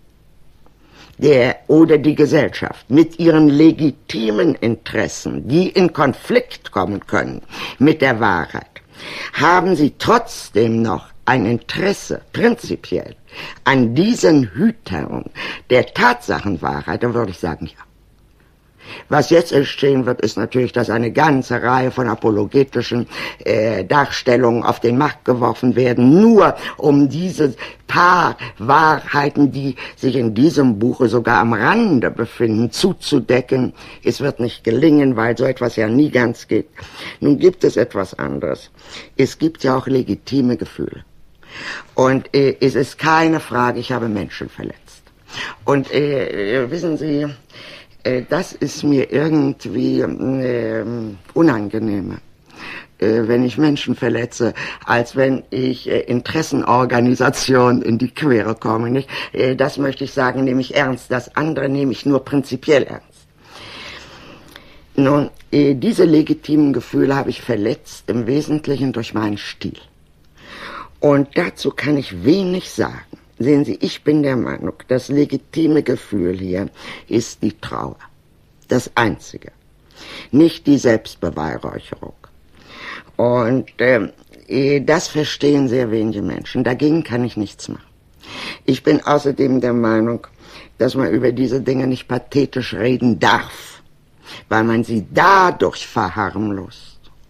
oder die Gesellschaft mit ihren legitimen Interessen, die in Konflikt kommen können mit der Wahrheit, haben sie trotzdem noch ein Interesse, prinzipiell, an diesen Hütern der Tatsachenwahrheit, dann würde ich sagen, ja. Was jetzt entstehen wird, ist natürlich, dass eine ganze Reihe von apologetischen Darstellungen auf den Markt geworfen werden, nur um diese paar Wahrheiten, die sich in diesem Buche sogar am Rande befinden, zuzudecken. Es wird nicht gelingen, weil so etwas ja nie ganz geht. Nun gibt es etwas anderes. Es gibt ja auch legitime Gefühle. Und es ist keine Frage, ich habe Menschen verletzt. Und wissen Sie, das ist mir irgendwie unangenehmer, wenn ich Menschen verletze, als wenn ich Interessenorganisationen in die Quere komme. Nicht? Das möchte ich sagen, nehme ich ernst. Das andere nehme ich nur prinzipiell ernst. Nun, diese legitimen Gefühle habe ich verletzt, im Wesentlichen durch meinen Stil. Und dazu kann ich wenig sagen. Sehen Sie, ich bin der Meinung, das legitime Gefühl hier ist die Trauer. Das Einzige. Nicht die Selbstbeweihräucherung. Und das verstehen sehr wenige Menschen. Dagegen kann ich nichts machen. Ich bin außerdem der Meinung, dass man über diese Dinge nicht pathetisch reden darf, weil man sie dadurch verharmlost.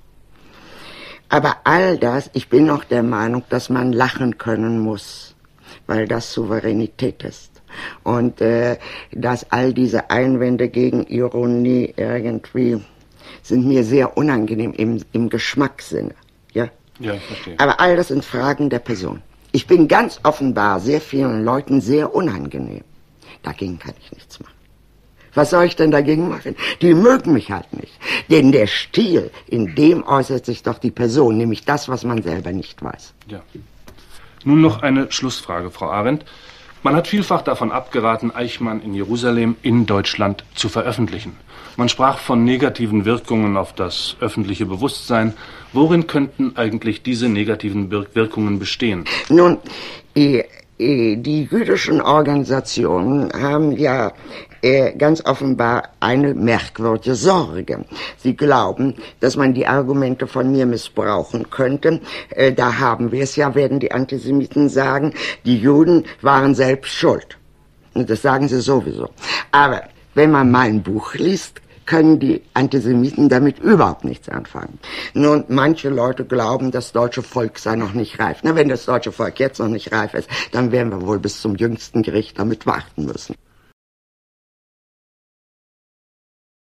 Aber all das, ich bin auch der Meinung, dass man lachen können muss, weil das Souveränität ist. Und dass all diese Einwände gegen Ironie irgendwie sind mir sehr unangenehm im Geschmackssinne. Ja? Ja, ich verstehe. Aber all das sind Fragen der Person. Ich bin ganz offenbar sehr vielen Leuten sehr unangenehm. Dagegen kann ich nichts machen. Was soll ich denn dagegen machen? Die mögen mich halt nicht. Denn der Stil, in dem äußert sich doch die Person, nämlich das, was man selber nicht weiß. Ja. Nun noch eine Schlussfrage, Frau Arendt. Man hat vielfach davon abgeraten, Eichmann in Jerusalem in Deutschland zu veröffentlichen. Man sprach von negativen Wirkungen auf das öffentliche Bewusstsein. Worin könnten eigentlich diese negativen Wirkungen bestehen? Nun, die jüdischen Organisationen haben ja ganz offenbar eine merkwürdige Sorge. Sie glauben, dass man die Argumente von mir missbrauchen könnte. Da haben wir es ja, werden die Antisemiten sagen, die Juden waren selbst schuld. Und das sagen sie sowieso. Aber wenn man mein Buch liest, können die Antisemiten damit überhaupt nichts anfangen. Nun, manche Leute glauben, das deutsche Volk sei noch nicht reif. Na, wenn das deutsche Volk jetzt noch nicht reif ist, dann werden wir wohl bis zum jüngsten Gericht damit warten müssen.